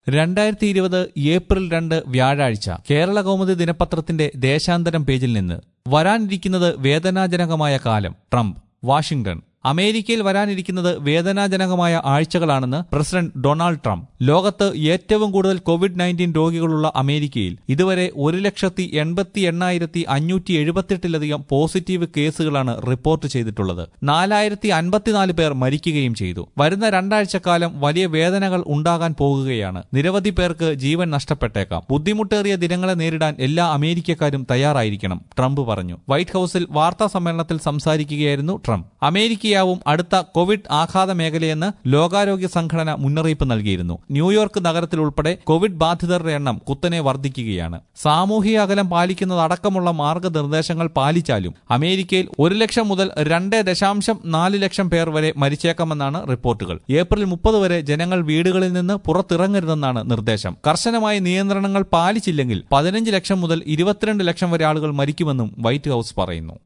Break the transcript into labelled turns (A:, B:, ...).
A: 2020 April 2 വ്യാഴാഴ്ച കേരള കൗമുദി ദിനപത്രത്തിന്റെ ദേശാന്തരം പേജിൽ നിന്ന് വരാനിരിക്കുന്നത് വേദനാജനകമായ കാലം. ട്രംപ്. വാഷിംഗ്ടൺ. അമേരിക്കയിൽ വരാനിരിക്കുന്നത് വേദനാജനകമായ ആഴ്ചകളാണെന്ന് പ്രസിഡന്റ് ഡൊണാൾഡ് ട്രംപ്. ലോകത്ത് ഏറ്റവും കൂടുതൽ കോവിഡ്-19 രോഗികളുള്ള അമേരിക്കയിൽ ഇതുവരെ 1,88,578 പോസിറ്റീവ് കേസുകളാണ് റിപ്പോർട്ട് ചെയ്തിട്ടുള്ളത്. 4,054 പേർ മരിക്കുകയും ചെയ്തു. വരുന്ന രണ്ടാഴ്ചക്കാലം വലിയ വേദനകൾ ഉണ്ടാകാൻ പോകുകയാണ്. നിരവധി പേർക്ക് ജീവൻ നഷ്ടപ്പെട്ടേക്കാം. ബുദ്ധിമുട്ടേറിയ ദിനങ്ങളെ നേരിടാൻ എല്ലാ അമേരിക്കക്കാരും തയ്യാറായിരിക്കണം, ട്രംപ് പറഞ്ഞു. വൈറ്റ് ഹൌസിൽ വാർത്താ സമ്മേളനത്തിൽ സംസാരിക്കുകയായിരുന്നു ട്രംപ്. അമേരിക്കയാവും അടുത്ത കോവിഡ് ആഘാത മേഖലയെന്ന് ലോകാരോഗ്യ സംഘടന മുന്നറിയിപ്പ് നൽകിയിരുന്നു. ന്യൂയോർക്ക് നഗരത്തിൽ ഉൾപ്പെടെ കോവിഡ് ബാധിതരുടെ എണ്ണം കുത്തനെ വർദ്ധിക്കുകയാണ്. സാമൂഹിക അകലം പാലിക്കുന്നതടക്കമുള്ള മാർഗനിർദ്ദേശങ്ങൾ പാലിച്ചാലും അമേരിക്കയിൽ 1 ലക്ഷം മുതൽ 2.4 ലക്ഷം പേർ വരെ മരിച്ചേക്കാമെന്നാണ് റിപ്പോർട്ടുകൾ. ഏപ്രിൽ 30 വരെ ജനങ്ങൾ വീടുകളിൽ നിന്ന് പുറത്തിറങ്ങരുതെന്നാണ് നിർദ്ദേശം. കർശനമായ നിയന്ത്രണങ്ങൾ പാലിച്ചില്ലെങ്കിൽ 15 ലക്ഷം മുതൽ 22 ലക്ഷം വരെ ആളുകൾ മരിക്കുമെന്നും വൈറ്റ് ഹൌസ് പറയുന്നു.